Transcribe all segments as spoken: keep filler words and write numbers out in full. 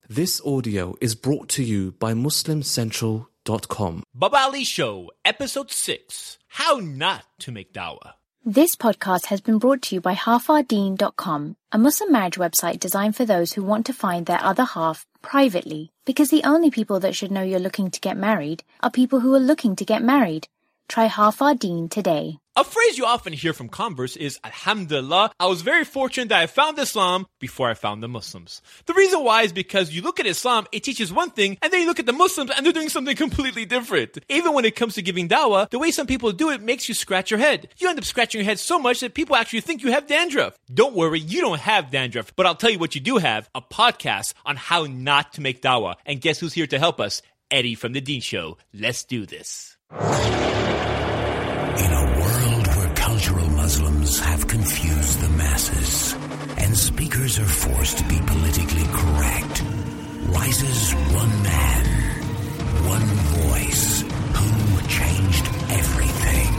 This audio is brought to you by Muslim Central dot com. Baba Ali Show, Episode six, How Not to Make Dawah. This podcast has been brought to you by half our deen dot com, a Muslim marriage website designed for those who want to find their other half privately. Because the only people that should know you're looking to get married are people who are looking to get married. Try Half Our Deen today. A phrase you often hear from converts is, Alhamdulillah, I was very fortunate that I found Islam before I found the Muslims. The reason why is because you look at Islam, it teaches one thing, and then you look at the Muslims and they're doing something completely different. Even when it comes to giving dawah, the way some people do it makes you scratch your head. You end up scratching your head so much that people actually think you have dandruff. Don't worry, you don't have dandruff, but I'll tell you what you do have, a podcast on how not to make dawah. And guess who's here to help us? Eddie from The Deen Show. Let's do this. In a world where cultural Muslims have confused the masses and speakers are forced to be politically correct, rises one man, one voice who changed everything.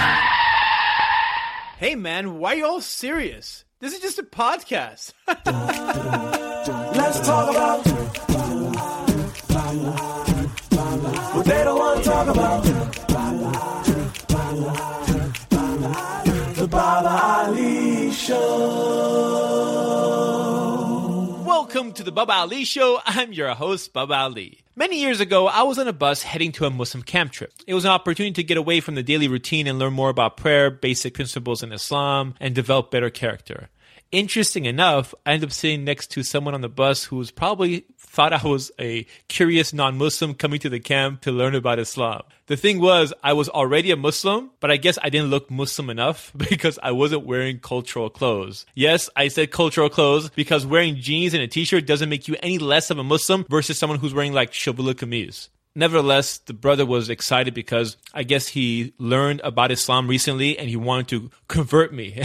Hey man, why are you all serious? This is just a podcast. Let's talk about what they don't want to talk about. The Baba Ali Show. Welcome to the Baba Ali Show. I'm your host, Baba Ali. Many years ago, I was on a bus heading to a Muslim camp trip. It was an opportunity to get away from the daily routine and learn more about prayer, basic principles in Islam, and develop better character. Interesting enough, I ended up sitting next to someone on the bus who was probably thought I was a curious non-Muslim coming to the camp to learn about Islam. The thing was, I was already a Muslim, but I guess I didn't look Muslim enough because I wasn't wearing cultural clothes. Yes, I said cultural clothes because wearing jeans and a t-shirt doesn't make you any less of a Muslim versus someone who's wearing like shavula kameez. Nevertheless, the brother was excited because I guess he learned about Islam recently and he wanted to convert me.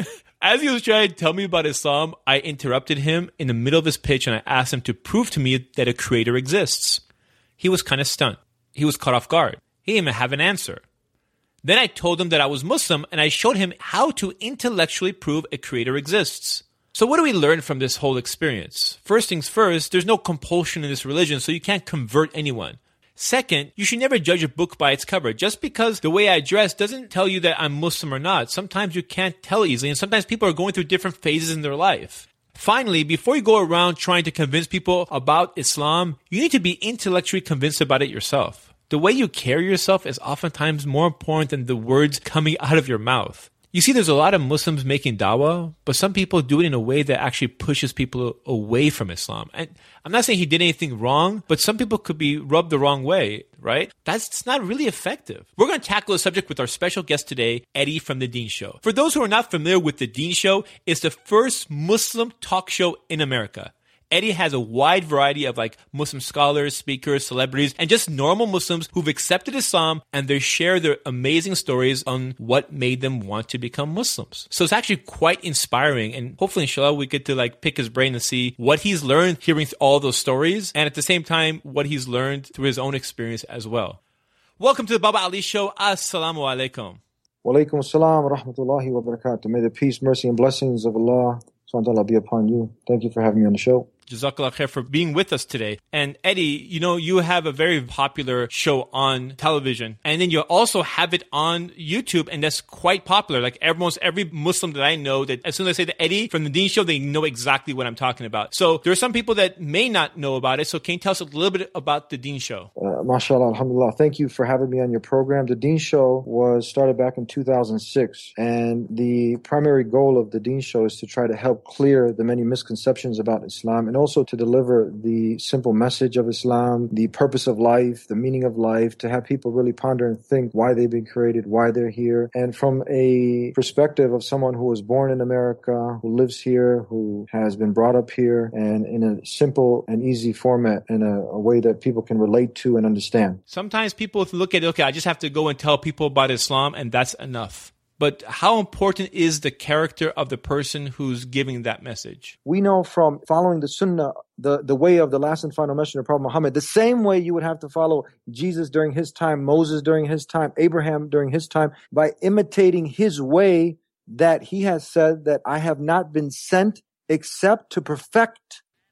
As he was trying to tell me about Islam, I interrupted him in the middle of his pitch and I asked him to prove to me that a creator exists. He was kind of stunned. He was caught off guard. He didn't even have an answer. Then I told him that I was Muslim and I showed him how to intellectually prove a creator exists. So what do we learn from this whole experience? First things first, there's no compulsion in this religion, so you can't convert anyone. Second, you should never judge a book by its cover. Just because the way I dress doesn't tell you that I'm Muslim or not. Sometimes you can't tell easily, and sometimes people are going through different phases in their life. Finally, before you go around trying to convince people about Islam, you need to be intellectually convinced about it yourself. The way you carry yourself is oftentimes more important than the words coming out of your mouth. You see, there's a lot of Muslims making dawah, but some people do it in a way that actually pushes people away from Islam. And I'm not saying he did anything wrong, but some people could be rubbed the wrong way, right? That's not really effective. We're going to tackle the subject with our special guest today, Eddie from The Deen Show. For those who are not familiar with The Deen Show, it's the first Muslim talk show in America. Eddie has a wide variety of like Muslim scholars, speakers, celebrities, and just normal Muslims who've accepted Islam, and they share their amazing stories on what made them want to become Muslims. So it's actually quite inspiring, and hopefully, inshallah, we get to like pick his brain and see what he's learned hearing all those stories, and at the same time, what he's learned through his own experience as well. Welcome to the Baba Ali Show. Assalamu alaikum. Wa alaikum assalam wa rahmatullahi wa barakatuh. May the peace, mercy, and blessings of Allah subhanahu wa ta'ala be upon you. Thank you for having me on the show. Jazakallah khair for being with us today. And Eddie, you know, you have a very popular show on television, and then you also have it on YouTube, and that's quite popular. Like almost every Muslim that I know, that as soon as I say the Eddie from The Deen Show, they know exactly what I'm talking about. So there are some people that may not know about it. So can you tell us a little bit about The Deen Show? Uh, mashallah, alhamdulillah. Thank you for having me on your program. The Deen Show was started back in two thousand six, and the primary goal of The Deen Show is to try to help clear the many misconceptions about Islam, and also to deliver the simple message of Islam, the purpose of life, the meaning of life, to have people really ponder and think why they've been created, why they're here. And from a perspective of someone who was born in America, who lives here, who has been brought up here, and in a simple and easy format, in a, a way that people can relate to and understand. Sometimes people look at it, okay, I just have to go and tell people about Islam, and that's enough. But how important is the character of the person who's giving that message? We know from following the sunnah, the, the way of the last and final messenger, Prophet Muhammad, the same way you would have to follow Jesus during his time, Moses during his time, Abraham during his time, by imitating his way, that he has said that I have not been sent except to perfect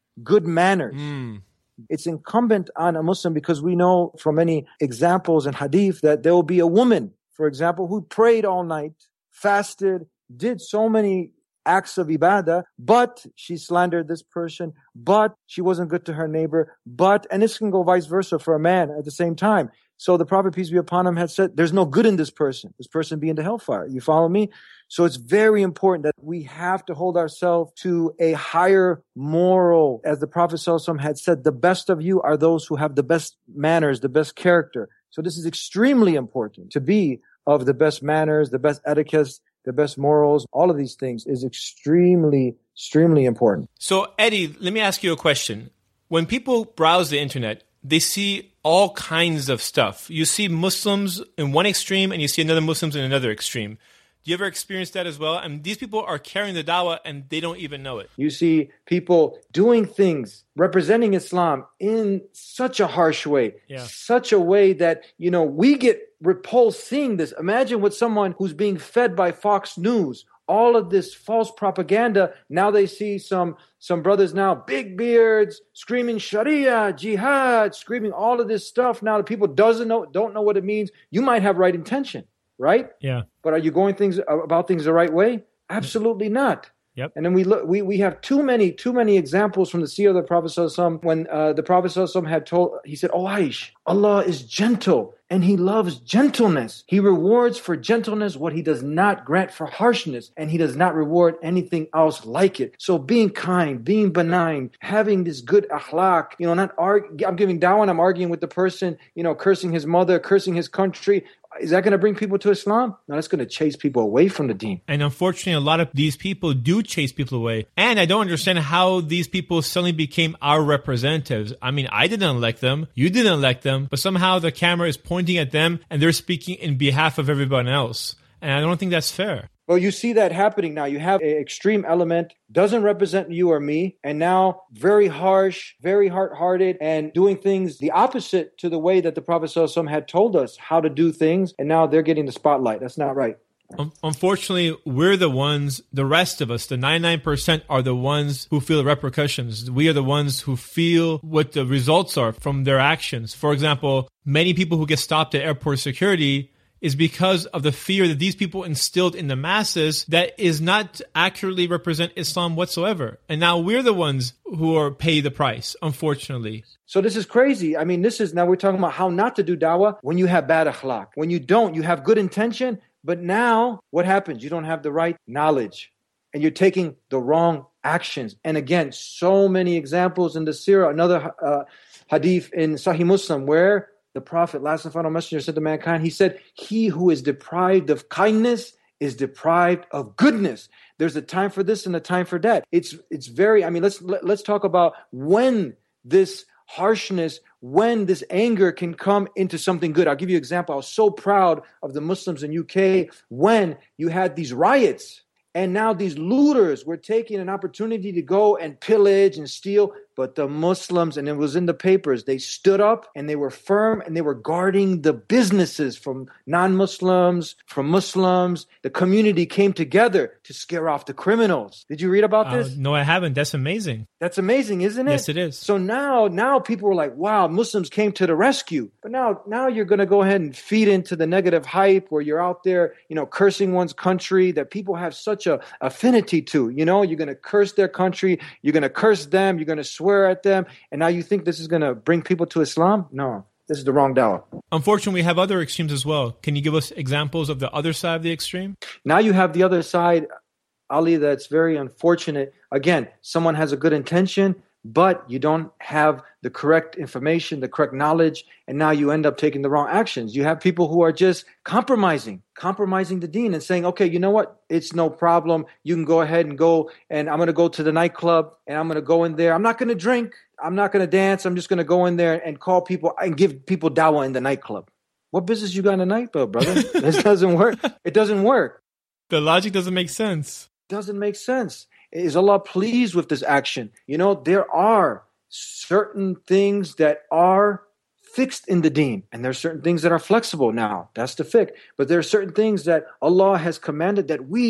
good manners. Mm. It's incumbent on a Muslim, because we know from many examples in hadith that there will be a woman, for example, who prayed all night, fasted, did so many acts of ibadah, but she slandered this person, but she wasn't good to her neighbor, but, and this can go vice versa for a man at the same time. So the Prophet, peace be upon him, had said, there's no good in this person. This person be in the hellfire. You follow me? So it's very important that we have to hold ourselves to a higher moral. As the Prophet ﷺ had said, the best of you are those who have the best manners, the best character. So this is extremely important. To be of the best manners, the best etiquettes, the best morals, all of these things is extremely, extremely important. So, Eddie, let me ask you a question. When people browse the internet, they see all kinds of stuff. You see Muslims in one extreme and you see another Muslims in another extreme. Do you ever experience that as well? And these people are carrying the dawah and they don't even know it. You see people doing things, representing Islam in such a harsh way, Yeah. such a way that, you know, we get repulsed seeing this. Imagine what someone who's being fed by Fox News, all of this false propaganda. Now they see some some brothers now, big beards, screaming Sharia, jihad, screaming all of this stuff. Now the people doesn't know, don't know what it means. You might have right intention, right? Yeah. But are you going things about things the right way? Absolutely not. Yep. And then we look, we, we have too many, too many examples from the seerah of the Prophet ﷺ when uh, the Prophet ﷺ had told, he said, "Oh Aish, Allah is gentle and He loves gentleness. He rewards for gentleness what He does not grant for harshness, and He does not reward anything else like it." So being kind, being benign, having this good akhlaq, you know, not argue, I'm giving dawah and I'm arguing with the person, you know, cursing his mother, cursing his country. Is that going to bring people to Islam? No, that's going to chase people away from the deen. And unfortunately, a lot of these people do chase people away. And I don't understand how these people suddenly became our representatives. I mean, I didn't elect them. You didn't elect them. But somehow the camera is pointing at them and they're speaking in behalf of everyone else. And I don't think that's fair. Well, you see that happening now. You have an extreme element, doesn't represent you or me, and now very harsh, very hard-hearted, and doing things the opposite to the way that the Prophet ﷺ had told us how to do things, and now they're getting the spotlight. That's not right. Unfortunately, we're the ones, the rest of us, the ninety-nine percent are the ones who feel the repercussions. We are the ones who feel what the results are from their actions. For example, many people who get stopped at airport security is because of the fear that these people instilled in the masses that is not accurately represent Islam whatsoever. And now we're the ones who are pay the price, unfortunately. So this is crazy. I mean, this is, now we're talking about how not to do dawah when you have bad akhlaq. When you don't, you have good intention, but now what happens? You don't have the right knowledge and you're taking the wrong actions. And again, so many examples in the seerah, another uh, hadith in Sahih Muslim where the Prophet, last and final messenger, said to mankind, he said, "He who is deprived of kindness is deprived of goodness." There's a time for this and a time for that. It's it's very, I mean, let's let, let's talk about when this harshness, when this anger can come into something good. I'll give you an example. I was so proud of the Muslims in U K when you had these riots. And now these looters were taking an opportunity to go and pillage and steal. But the Muslims, and it was in the papers, they stood up and they were firm and they were guarding the businesses from non-Muslims, from Muslims. The community came together to scare off the criminals. Did you read about Uh, this? no, I haven't. That's amazing. That's amazing, isn't it? Yes, it is. So now, now people were like, wow, Muslims came to the rescue. But now, now you're going to go ahead and feed into the negative hype where you're out there, you know, cursing one's country that people have such a affinity to. You know, you're going to curse their country. You're going to curse them. You're going to swear at them. And now you think this is going to bring people to Islam? No, this is the wrong dawah. Unfortunately, we have other extremes as well. Can you give us examples of the other side of the extreme? Now you have the other side, Ali, that's very unfortunate. Again, someone has a good intention, but you don't have the correct information, the correct knowledge, and now you end up taking the wrong actions. You have people who are just compromising, compromising the deen and saying, okay, you know what? It's no problem. You can go ahead and go, and I'm going to go to the nightclub, and I'm going to go in there. I'm not going to drink. I'm not going to dance. I'm just going to go in there and call people and give people dawah in the nightclub. What business you got in the nightclub, brother? This doesn't work. It doesn't work. The logic doesn't make sense. Doesn't make sense. Is Allah pleased with this action? You know, there are certain things that are fixed in the deen, and there are certain things that are flexible now. That's the fiqh. But there are certain things that Allah has commanded that we,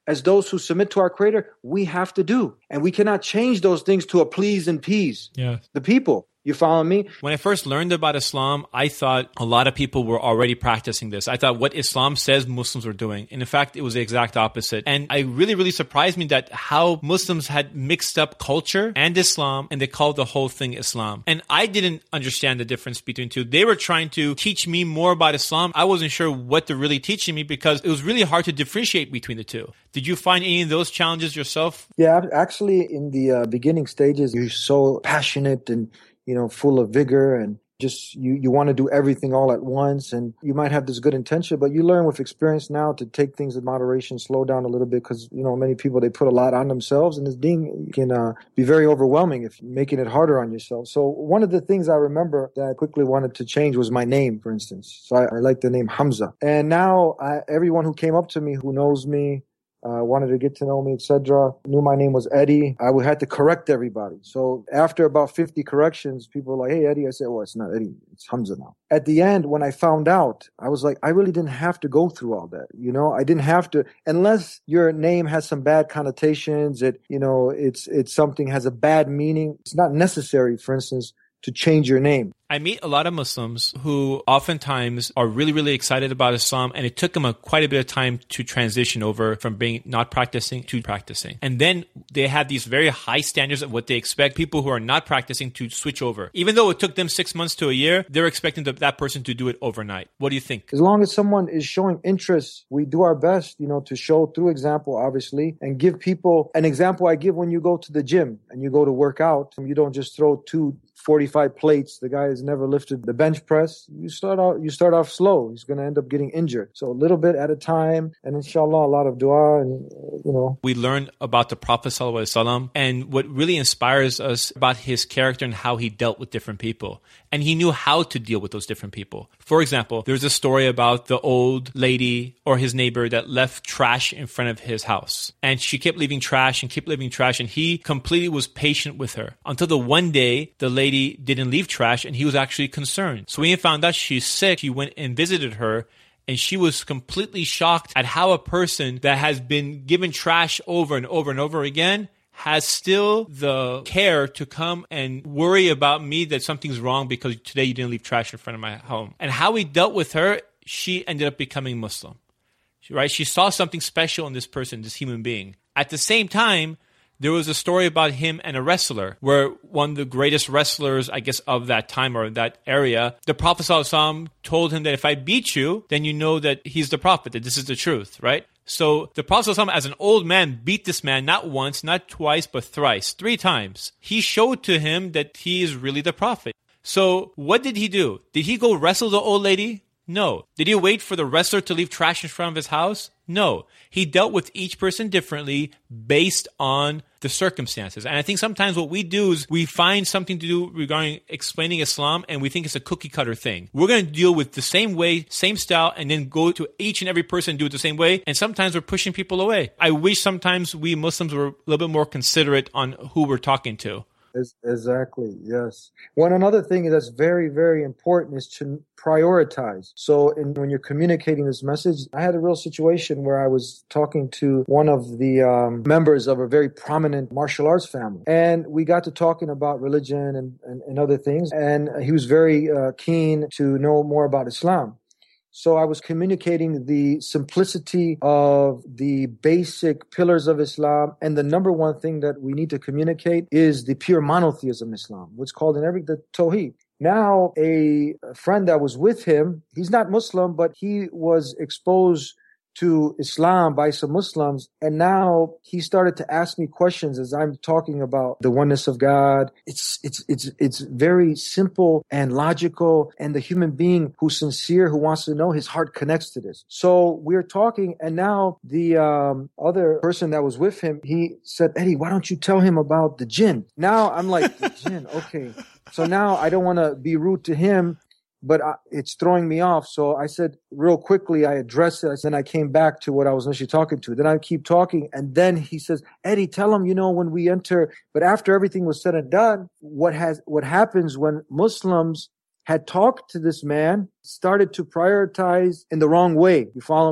as those who submit to our Creator, we have to do. And we cannot change those things to appease and appease Yeah. the people. You follow me? When I first learned about Islam, I thought a lot of people were already practicing this. I thought what Islam says Muslims were doing. And in fact, it was the exact opposite. And I really, really surprised me that how Muslims had mixed up culture and Islam, and they called the whole thing Islam. And I didn't understand the difference between the two. They were trying to teach me more about Islam. I wasn't sure what they're really teaching me because it was really hard to differentiate between the two. Did you find any of those challenges yourself? Yeah, actually, in the uh, beginning stages, you're so passionate and you know, full of vigor and just you, you want to do everything all at once. And you might have this good intention, but you learn with experience now to take things in moderation, slow down a little bit because, you know, many people, they put a lot on themselves and this being can uh, be very overwhelming if you're making it harder on yourself. So one of the things I remember that I quickly wanted to change was my name, for instance. So I, I like the name Hamza. And now I, everyone who came up to me, who knows me, Uh, wanted to get to know me, et cetera. Knew my name was Eddie. I would had to correct everybody. So after about fifty corrections, people were like, "Hey, Eddie." I said, "Well, it's not Eddie. It's Hamza now." At the end, when I found out, I was like, I really didn't have to go through all that. You know, I didn't have to, unless your name has some bad connotations. It, you know, it's it's something has a bad meaning. It's not necessary, for instance, to change your name. I meet a lot of Muslims who oftentimes are really, really excited about Islam, and it took them a, quite a bit of time to transition over from being not practicing to practicing. And then they have these very high standards of what they expect people who are not practicing to switch over. Even though it took them six months to a year, they're expecting the, that person to do it overnight. What do you think? As long as someone is showing interest, we do our best, you know, to show through example, obviously, and give people an example I give when you go to the gym and you go to work out. You don't just throw two forty-five plates. The guy has never lifted the bench press. You start out, you start off slow. He's going to end up getting injured. So a little bit at a time, and inshallah, a lot of dua, and you know. We learn about the Prophet Sallallahu Alaihi Wasallam, and what really inspires us about his character and how he dealt with different people. And he knew how to deal with those different people. For example, there's a story about the old lady or his neighbor that left trash in front of his house. And she kept leaving trash and kept leaving trash, and he completely was patient with her until the one day the lady didn't leave trash, and he was actually concerned. So when he found out she's sick, he went and visited her, and she was completely shocked at how a person that has been given trash over and over and over again has still the care to come and worry about me that something's wrong because today you didn't leave trash in front of my home. And how he dealt with her, she ended up becoming Muslim. Right? She saw something special in this person, this human being. At the same time, there was a story about him and a wrestler where one of the greatest wrestlers, I guess, of that time or that area, the Prophet ﷺ told him that if I beat you, then you know that he's the Prophet, that this is the truth, right? So the Prophet ﷺ, as an old man, beat this man not once, not twice, but thrice, three times. He showed to him that he is really the Prophet. So what did he do? Did he go wrestle the old lady? No. Did he wait for the wrestler to leave trash in front of his house? No. He dealt with each person differently based on the circumstances. And I think sometimes what we do is we find something to do regarding explaining Islam and we think it's a cookie cutter thing. We're going to deal with the same way, same style, and then go to each and every person and do it the same way. And sometimes we're pushing people away. I wish sometimes we Muslims were a little bit more considerate on who we're talking to. Exactly, yes. One another thing that's very, very important is to prioritize. So in, when you're communicating this message, I had a real situation where I was talking to one of the um, members of a very prominent martial arts family. And we got to talking about religion and, and, and other things. And he was very uh, keen to know more about Islam. So I was communicating the simplicity of the basic pillars of Islam. And the number one thing that we need to communicate is the pure monotheism of Islam, what's called in Arabic the Tawheed. Now, a friend that was with him, he's not Muslim, but he was exposed to Islam by some Muslims. And now he started to ask me questions as I'm talking about the oneness of God. It's, it's, it's, it's very simple and logical. And the human being who's sincere, who wants to know, his heart connects to this. So we're talking. And now the, um, other person that was with him, he said, Eddie, why don't you tell him about the jinn? Now I'm like, the jinn. Okay. So now I don't want to be rude to him, but I, it's throwing me off. So I said real quickly, I addressed it. Then I came back to what I was initially talking to. Then I keep talking. And then he says, Eddie, tell him, you know, when we enter, but after everything was said and done, what has, what happens when Muslims had talked to this man, started to prioritize in the wrong way. You follow me?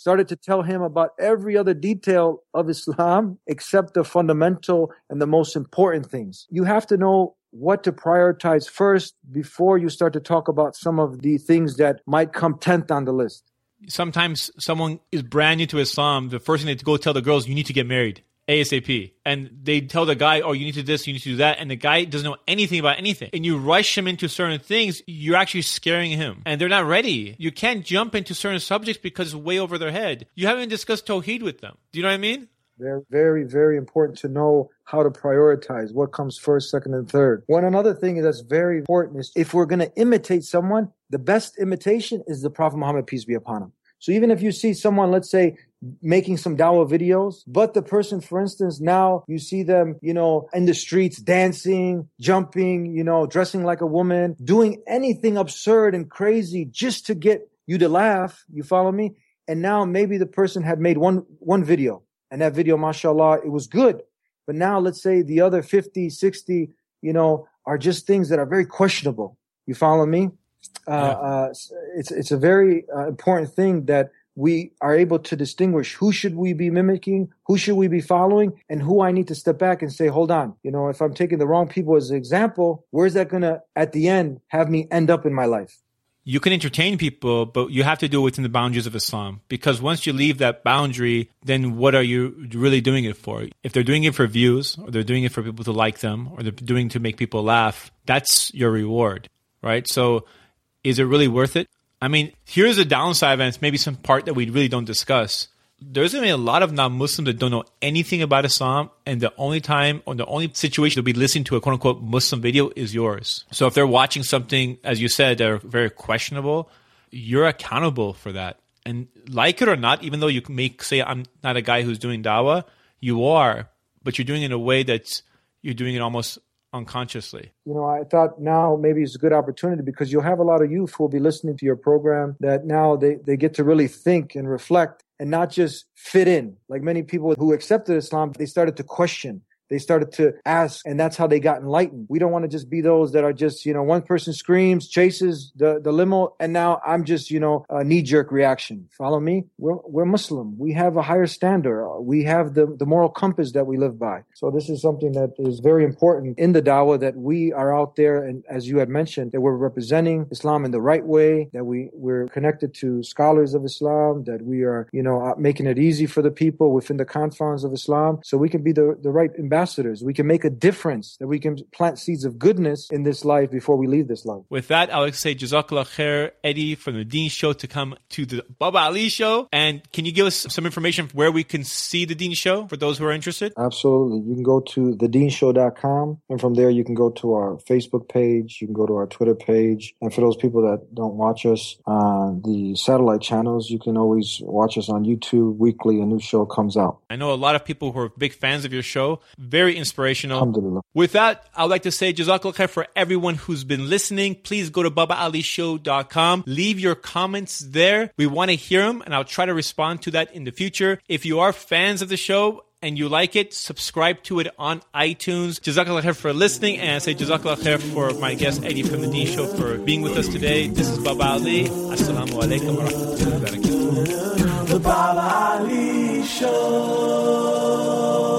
started to tell him about every other detail of Islam except the fundamental and the most important things. You have to know what to prioritize first before you start to talk about some of the things that might come tenth on the list. Sometimes someone is brand new to Islam. The first thing they go tell the girls, you need to get married ASAP. And they tell the guy, oh, you need to do this, you need to do that. And the guy doesn't know anything about anything. And you rush him into certain things, you're actually scaring him. And they're not ready. You can't jump into certain subjects because it's way over their head. You haven't discussed Tawheed with them. Do you know what I mean? Very, very, very important to know how to prioritize what comes first, second, and third. One another thing that's very important is if we're going to imitate someone, the best imitation is the Prophet Muhammad, peace be upon him. So even if you see someone, let's say, making some dawah videos, but the person, for instance, now you see them, you know, in the streets, dancing, jumping, you know, dressing like a woman, doing anything absurd and crazy just to get you to laugh. You follow me? And now maybe the person had made one, one video. And that video, mashallah, it was good. But now let's say the other fifty, sixty, you know, are just things that are very questionable. You follow me? Uh, yeah. uh, it's, it's a very uh, important thing that we are able to distinguish who should we be mimicking, who should we be following, and who I need to step back and say, hold on, you know, if I'm taking the wrong people as an example, where's that going to, at the end, have me end up in my life? You can entertain people, but you have to do it within the boundaries of Islam. Because once you leave that boundary, then what are you really doing it for? If they're doing it for views, or they're doing it for people to like them, or they're doing it to make people laugh, that's your reward, right? So is it really worth it? I mean, here's a downside, and it's maybe some part that we really don't discuss. There's going to be a lot of non-Muslims that don't know anything about Islam, and the only time or the only situation they'll be listening to a quote-unquote Muslim video is yours. So if they're watching something, as you said, that are very questionable, you're accountable for that. And like it or not, even though you may say, I'm not a guy who's doing dawah, you are, but you're doing it in a way that's, you're doing it almost unconsciously. You know, I thought now maybe it's a good opportunity because you'll have a lot of youth who will be listening to your program that now they, they get to really think and reflect and not just fit in. Like many people who accepted Islam, they started to question. They started to ask, and that's how they got enlightened. We don't want to just be those that are just, you know, one person screams, chases the, the limo, and now I'm just, you know, a knee-jerk reaction. Follow me? We're, we're Muslim. We have a higher standard. We have the, the moral compass that we live by. So this is something that is very important in the dawah, that we are out there, and as you had mentioned, that we're representing Islam in the right way, that we, we're connected to scholars of Islam, that we are, you know, making it easy for the people within the confines of Islam, so we can be the, the right ambassadors. We can make a difference, that we can plant seeds of goodness in this life before we leave this life. With that, I would say Jazakallah khair, Eddie from the Deen Show, to come to the Baba Ali Show. And can you give us some information where we can see the Deen Show for those who are interested? Absolutely. You can go to the deen show dot com, and from there you can go to our Facebook page, you can go to our Twitter page, and for those people that don't watch us on the satellite channels, you can always watch us on YouTube. Weekly, a new show comes out. I know a lot of people who are big fans of your show. Very inspirational. With that, I'd like to say Jazakallah khair for everyone who's been listening. Please go to baba ali show dot com. Leave your comments there. We want to hear them, and I'll try to respond to that in the future. If you are fans of the show and you like it, subscribe to it on iTunes. Jazakallah khair for listening, and I say Jazakallah khair for my guest Eddie from the Deen Show for being with us today. This is Baba Ali. Assalamu alaikum wa rahmatullahi wa barakatuh. The Baba Ali Show.